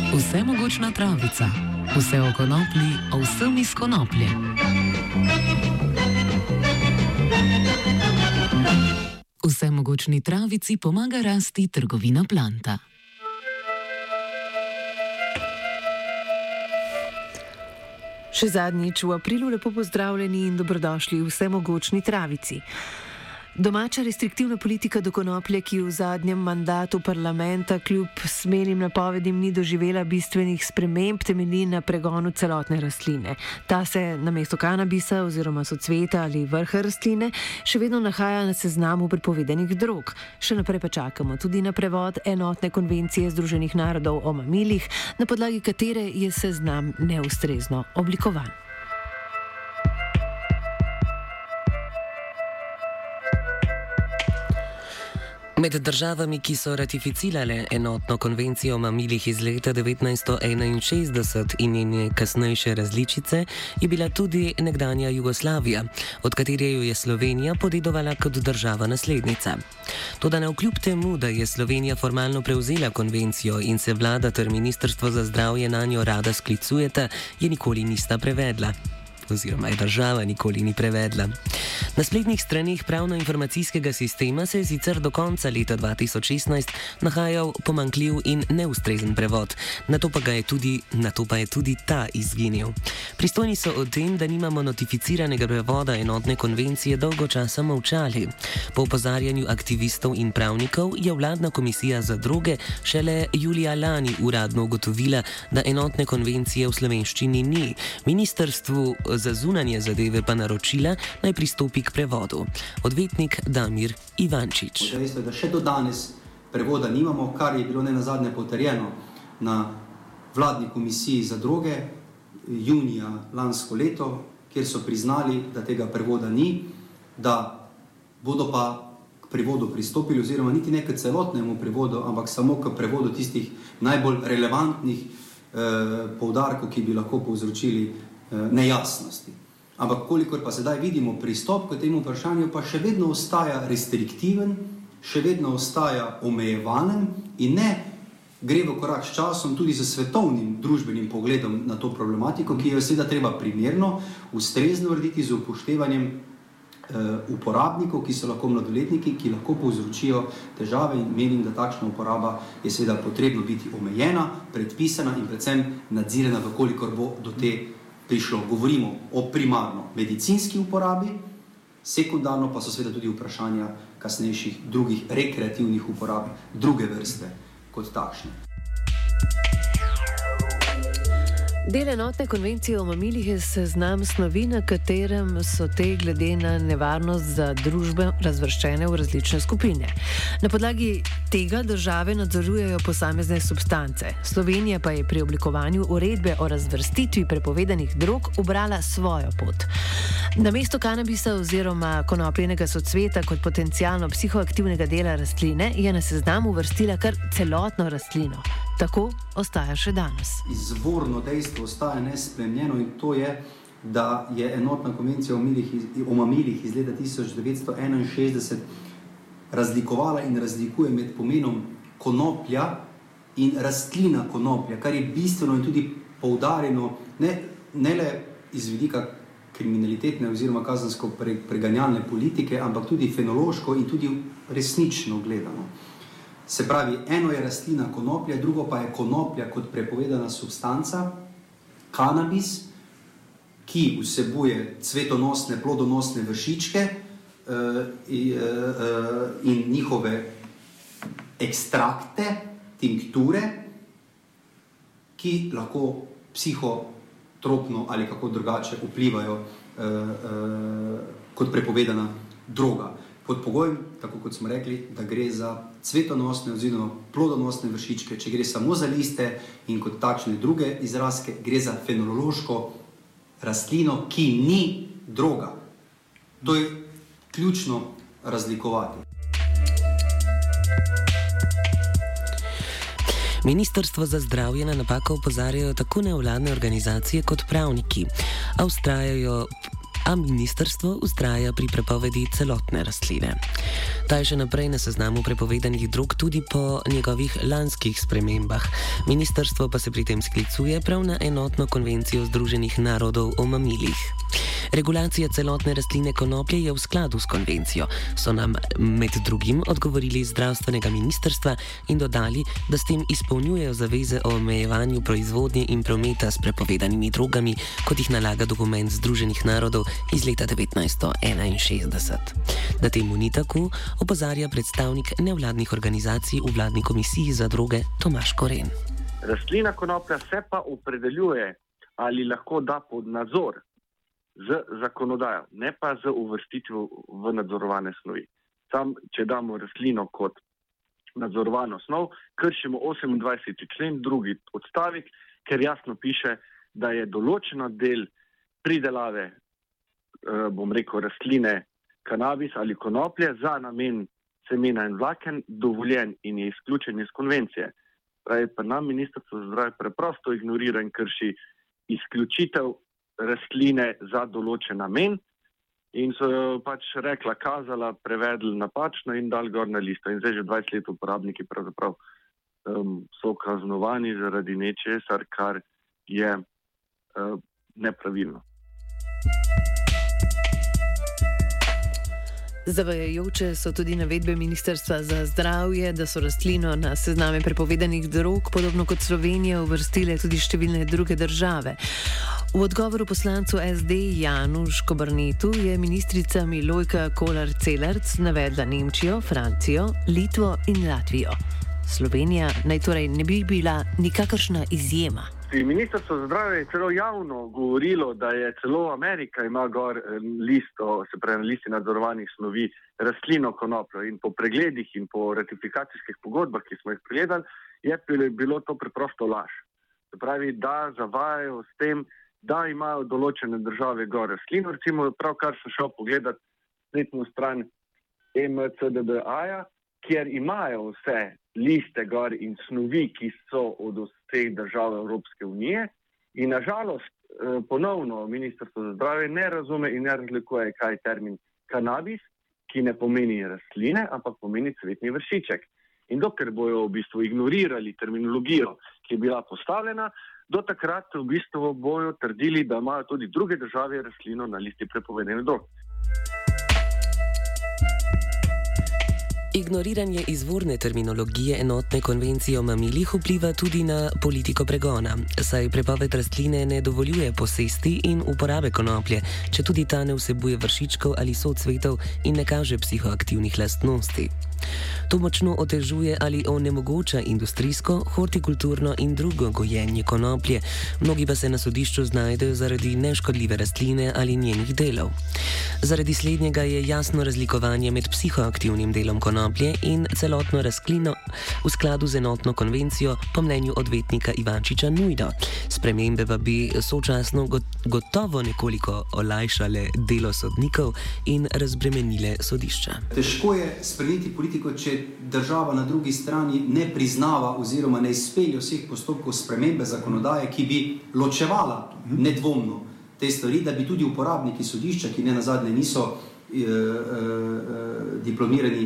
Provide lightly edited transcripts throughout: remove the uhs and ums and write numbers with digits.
Vsemogočna travica. Vse o konoplji, o vsem iz konoplje. Vsemogočni travici pomaga rasti trgovina Planta. Še zadnjič v aprilu lepo pozdravljeni in dobrodošli v Vsemogočni travici. Domača restriktivna politika do konoplje, ki v zadnjem mandatu parlamenta kljub smelim napovedim ni doživela bistvenih sprememb, temelji na pregonu celotne rastline. Ta se namesto kanabisa oziroma socveta ali vrha rastline še vedno nahaja na seznamu prepovedanih drog. Še naprej pa čakamo tudi na prevod enotne konvencije Združenih narodov o mamilih, na podlagi katere je seznam neustrezno oblikovan. Med državami, ki so ratificirale enotno konvencijo o mamilih iz leta 1961 in njene kasnejše različice, je bila tudi nekdanja Jugoslavija, od katere jo je Slovenija podedovala kot država naslednica. Toda navkljub temu, da je Slovenija formalno prevzela konvencijo in se vlada ter Ministrstvo za zdravje nanjo rada sklicujeta, je nikoli nista prevedla. Oziroma je država nikoli ni prevedla. Na spletnih straneh pravno-informacijskega sistema se je sicer do konca leta 2016 nahajal pomanjkljiv in neustrezen prevod, nato pa je tudi ta izginil. Pristojni so o tem, da nimamo notificiranega prevoda enotne konvencije, dolgo časa molčali. Po opozarjanju aktivistov in pravnikov je vladna komisija za droge šele julija lani uradno ugotovila, da enotne konvencije v slovenščini ni. Ministrstvu za zunanje zadeve pa naročila, naj pristopi k prevodu. Odvetnik Damir Ivančič. Dejstvo je, da še do danes prevoda nimamo, kar je bilo nenazadnje potrjeno na vladni komisiji za droge junija lansko leto, kjer so priznali, da tega prevoda ni, da bodo pa k prevodu pristopili, oziroma niti ne k celotnemu prevodu, ampak samo k prevodu tistih najbolj relevantnih poudarkov, ki bi lahko povzročili nejasnosti. Ampak kolikor pa sedaj vidimo pristop k temu vprašanju, pa še vedno ostaja restriktiven, še vedno ostaja omejevalen in ne gre v korak s časom tudi z svetovnim družbenim pogledom na to problematiko, ki jo seveda treba primerno, ustrezno urediti z upoštevanjem uporabnikov, ki so lahko mladoletniki, ki lahko povzročijo težave, in menim, da takšna uporaba je seveda potrebno biti omejena, predpisana in predvsem nadzirana, vkolikor bo do te prišlo. Govorimo o primarno medicinski uporabi, sekundarno pa so seveda tudi vprašanja kasnejših drugih rekreativnih uporab, druge vrste kot takšne. Del enotne konvencije o mamilih je seznam snovi, na katerem so te glede na nevarnost za družbo razvrščene v različne skupine. Na podlagi tega države nadzorujejo posamezne substance. Slovenija pa je pri oblikovanju uredbe o razvrstitvi prepovedanih drog ubrala svojo pot. Namesto kanabisa oziroma konopljenega socveta kot potencialno psihoaktivnega dela rastline je na seznam uvrstila kar celotno rastlino. Tako ostaja še danes. Izvorno dejstvo ostaja nespremenjeno in to je, da je enotna konvencija o mamilih iz leta 1961 razlikovala in razlikuje med pomenom konoplja in rastlina konoplja, kar je bistveno in tudi poudarjeno ne le iz vidika kriminalitetne oziroma kazensko preganjalne politike, ampak tudi fenološko in tudi resnično gledano. Se pravi, eno je rastlina konoplja, drugo pa je konoplja kot prepovedana substanca, kanabis, ki vsebuje cvetonosne, plodonosne vršičke in njihove ekstrakte, tinkture, ki lahko psihotropno ali kako drugače vplivajo kot prepovedana droga. Pod pogojem, tako kot smo rekli, da gre za cvetonosne oziroma plodonosne vršičke, če gre samo za liste in kot takšne druge izrazke, gre za fenološko rastlino, ki ni droga. To je ključno razlikovati. Ministrstvo za zdravje na napako opozarjajo tako nevladne organizacije kot pravniki, a vztrajajo a ministrstvo ustraja pri prepovedi celotne rastline. Ta je še naprej na seznamu prepovedanih drog tudi po njegovih lanskih spremembah. Ministrstvo pa se pri tem sklicuje prav na enotno konvencijo Združenih narodov o mamilih. Regulacija celotne rastline konoplje je v skladu s konvencijo, so nam med drugim odgovorili iz zdravstvenega ministrstva in dodali, da s tem izpolnjujejo zaveze o omejevanju proizvodnje in prometa s prepovedanimi drogami, kot jih nalaga dokument Združenih narodov iz leta 1961. Da temu ni tako, opozarja predstavnik nevladnih organizacij v vladni komisiji za droge Tomaž Koren. Rastlina konoplja se pa opredeljuje, ali lahko da pod nadzor z zakonodajo, ne pa z uvrstitvijo v nadzorovane snovi. Sam, če damo rastlino kot nadzorovano snov, kršimo 28. člen, drugi odstavek, ker jasno piše, da je določena del pridelave, rastline kanabis ali konoplje za namen semena in vlaken dovoljen in je izključen iz konvencije. Pravi pa nam ministrstvo za zdravje preprosto ignorira in krši izključitev rastline za določen namen in so pač rekla, kazala, prevedli napačno in dali gor na listo. In zdaj že 20 let uporabniki pravzaprav so kaznovani zaradi nečesar, kar je nepravilno. Zavajajoče so tudi navedbe Ministrstva za zdravje, da so rastlino na sezname prepovedanih drog, podobno kot Slovenija, uvrstile tudi številne druge države. V odgovoru poslancu SD Januš Kobernetu je ministrica Milojka Kolar-Celarc navedla Nemčijo, Francijo, Litvo in Latvijo. Slovenija naj torej ne bi bila nikakršna izjema. Ministrstvo za zdravje je celo javno govorilo, da je celo Amerika ima gor listo, se pravi na listi nadzorovanih snovi, rastlino konopljo in po pregledih in po ratifikacijskih pogodbah, ki smo jih pregledali, je bilo to preprosto laž. Se pravi, da zavajajo s tem, da imajo določene države gor rastlino. Recimo, pravkar sem šel pogledat spletno stran MCDDA-ja, kjer imajo vse liste gor in snovi, ki so od vseh držav Evropske unije. In nažalost, ponovno Ministrstvo za zdravje ne razume in ne razlikuje, kaj je termin kanabis, ki ne pomeni rastline, ampak pomeni cvetni vršiček. In dokler bojo v bistvu ignorirali terminologijo, ki je bila postavljena, do takrat v bistvu bojo trdili, da imajo tudi druge države rastlino na listi prepovedanih drog. Ignoriranje izvorne terminologije enotne konvencije o mamilih vpliva tudi na politiko pregona, saj prepoved rastline ne dovoljuje posesti in uporabe konoplje, če tudi ta ne vsebuje vršičkov ali socvetov in ne kaže psihoaktivnih lastnosti. To močno otežuje ali onemogoča industrijsko, hortikulturno in drugo gojenje konoplje, mnogi pa se na sodišču znajdejo zaradi neškodljive rastline ali njenih delov. Zaradi slednjega je jasno razlikovanje med psihoaktivnim delom konoplje in celotno rastlino v skladu z enotno konvencijo po mnenju odvetnika Ivančiča nujno. Spremembe pa bi sočasno gotovo nekoliko olajšale delo sodnikov in razbremenile sodišča. Težko je spremeniti politiko, če država na drugi strani ne priznava oziroma ne izpelje vseh postopkov spremembe zakonodaje, ki bi ločevala nedvomno te stvari, da bi tudi uporabniki sodišča, ki ne nazadnje niso diplomirani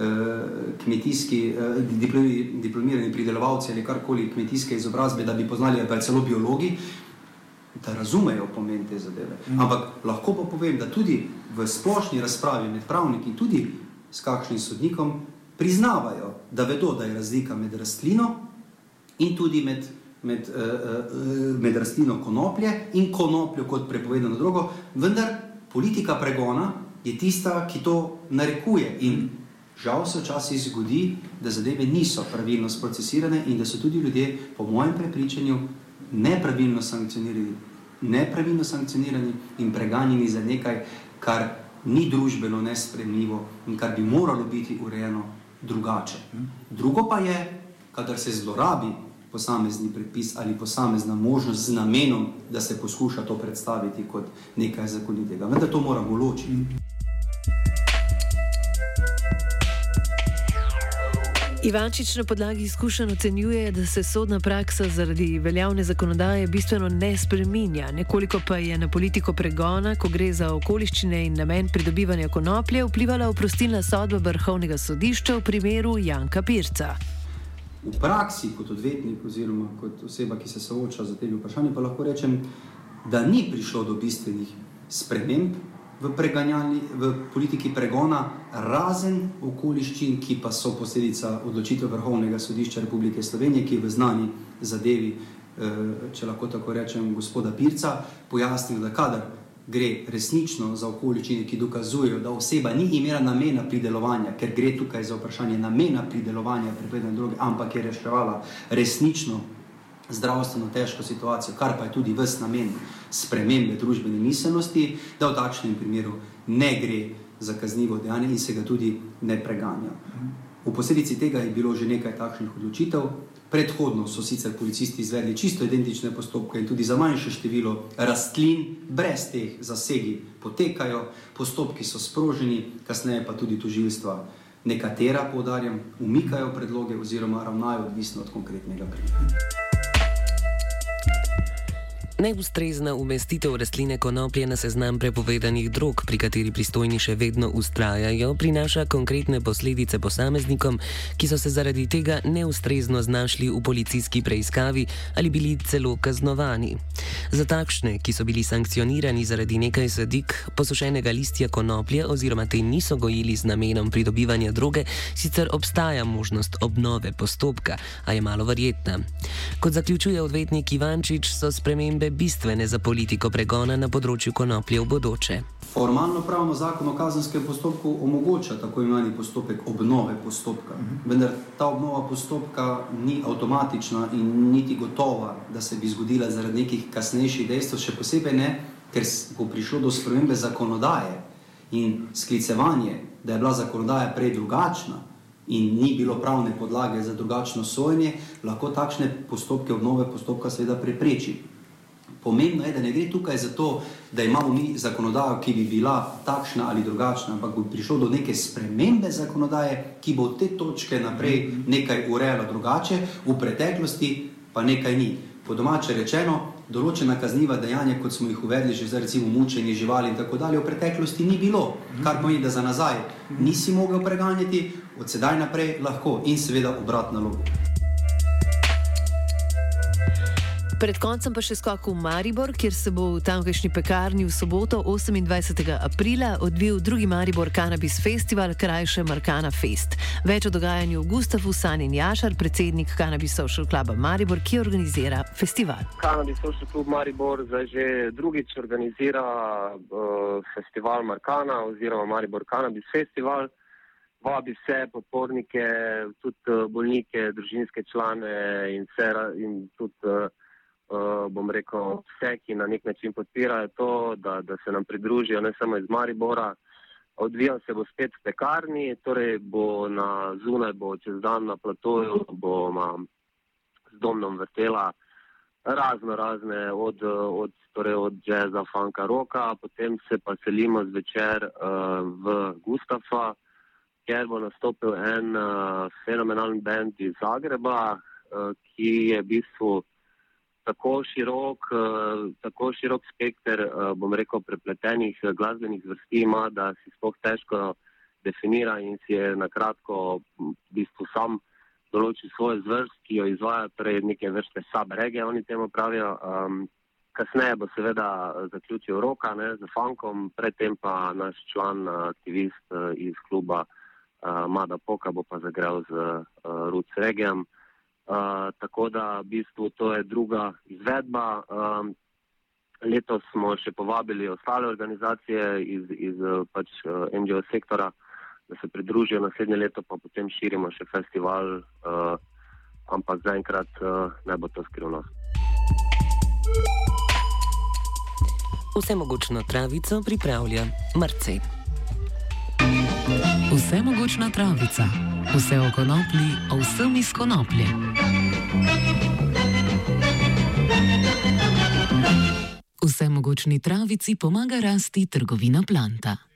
diplomirani pridelovalci ali karkoli kmetijske izobrazbe, da bi poznali, ali pa celo biologi, da razumejo pomen te zadeve. Ampak lahko pa povem, da tudi v splošni razpravi med pravniki in tudi s kakšnim sodnikom priznavajo, da vedo, da je razlika med rastlino in tudi med rastlino konoplje in konopljo kot prepovedano drogo, vendar politika pregona je tista, ki to narekuje in žal se včasih zgodi, da zadeve niso pravilno sprocesirane in da so tudi ljudje, po mojem prepričanju, nepravilno sankcionirani in preganjeni za nekaj, kar ni družbeno nesprejemljivo in kar bi moralo biti urejeno drugače. Drugo pa je, kadar se zlorabi posamezni predpis ali posamezna možnost z namenom, da se poskuša to predstaviti kot nekaj zakonitega. Vendar to moramo ločiti. Ivančič na podlagi izkušenj ocenjuje, da se sodna praksa zaradi veljavne zakonodaje bistveno ne spreminja, nekoliko pa je na politiko pregona, ko gre za okoliščine in namen pridobivanja konoplje, vplivala oprostilna sodba Vrhovnega sodišča v primeru Janka Pirca. V praksi kot odvetnik oziroma kot oseba, ki se sooča z temi vprašanji, pa lahko rečem, da ni prišlo do bistvenih sprememb v politiki pregona, razen okoliščin, ki pa so posledica odločitve Vrhovnega sodišča Republike Slovenije, ki je v znani zadevi, če lahko tako rečem, gospoda Pirca, pojasnil, da kadar gre resnično za okoliščine, ki dokazujejo, da oseba ni imela namena pridelovanja, ker gre tukaj za vprašanje namena pridelovanja prepovedane droge, ampak je reševala resnično zdravstveno težko situacijo, kar pa je tudi ves namen spremembe družbene miselnosti, da v takšnem primeru ne gre za kaznivo dejanje in se ga tudi ne preganja. V posledici tega je bilo že nekaj takšnih odločitev. Predhodno so sicer policisti izvedli čisto identične postopke in tudi za manjše število rastlin brez teh zasegi potekajo, postopki so sproženi, kasneje pa tudi tožilstva nekatera, poudarjam, umikajo predloge oziroma ravnajo odvisno od konkretnega primera. Neustrezna umestitev rastline konoplje na seznam prepovedanih drog, pri kateri pristojni še vedno vztrajajo, prinaša konkretne posledice posameznikom, ki so se zaradi tega neustrezno znašli v policijski preiskavi ali bili celo kaznovani. Za takšne, ki so bili sankcionirani zaradi nekaj sadik posušenega listja konoplje oziroma te niso gojili z namenom pridobivanja droge, sicer obstaja možnost obnove postopka, a je malo verjetna. Kot zaključuje odvetnik Ivančič, so spremembe bistvene za politiko pregona na področju konoplje v bodoče. Formalno pravno zakon o kazenskem postopku omogoča tako imenovani postopek obnove postopka, vendar ta obnova postopka ni avtomatična in niti gotova, da se bi zgodila zaradi nekih kasnejših dejstev, še posebej ne, ker bo prišlo do spremembe zakonodaje in sklicevanje, da je bila zakonodaja prej drugačna in ni bilo pravne podlage za drugačno sojenje, lahko takšne postopke obnove postopka seveda prepreči. Pomembno je, da ne gre tukaj za to, da imamo mi zakonodajo, ki bi bila takšna ali drugačna, ampak bo prišlo do neke spremembe zakonodaje, ki bo od te točke naprej nekaj urejala drugače, v preteklosti pa nekaj ni. Po domače rečeno, določena kazniva dejanja, kot smo jih uvedli že za recimo mučenje živali in tako dalje, v preteklosti ni bilo, kar pomeni, da za nazaj nisi mogel preganjati, od sedaj naprej lahko in seveda obratna logika. Pred koncem pa še skok v Maribor, kjer se bo v tamkajšnji pekarni v soboto 28. aprila odvil drugi Maribor Cannabis Festival, krajše Marcana Fest. Več o dogajanju v Gustavu Sanin Jašar, predsednik Cannabis Social Cluba Maribor, ki organizira festival. Cannabis Social Club Maribor zdaj že drugič organizira festival Marcana oziroma Maribor Cannabis Festival. Vabi vse podpornike, tudi bolnike, družinske člane in tudi bom rekel, vse, ki na nek način podpirajo to, da se nam pridružijo ne samo iz Maribora. Odvijal se bo spet v pekarni, torej bo zunaj, bo čez dan na platoju, bo z Domnom vrtela razne od jazza, funka, rocka, potem se pa selimo zvečer v Gustafa, kjer bo nastopil en fenomenalen band iz Zagreba, ki je v bistvu tako širok spekter, bom rekel, prepletenih glasbenih vrsti ima, da si sploh težko definira in si je na kratko v bistvu sam določil svojo zvrst, ki jo izvaja, torej neke vrste sub-reggae, oni temu pravijo. Kasneje bo seveda zaključil rocka z funkom, predtem pa naš član, aktivist iz kluba Mada Poka bo pa zagrel z roots reggaejem. Tako da v bistvu to je druga izvedba. Letos smo še povabili ostale organizacije iz NGO sektora, da se pridružijo, naslednje leto pa potem širimo še festival, ampak zaenkrat ne bo to skrivnost. Vsemogočno travico pripravlja Marcej. Vsemogočna travica. Vse o konoplji, o vsem iz konoplje. Vsemogočni travici pomaga rasti trgovina planta.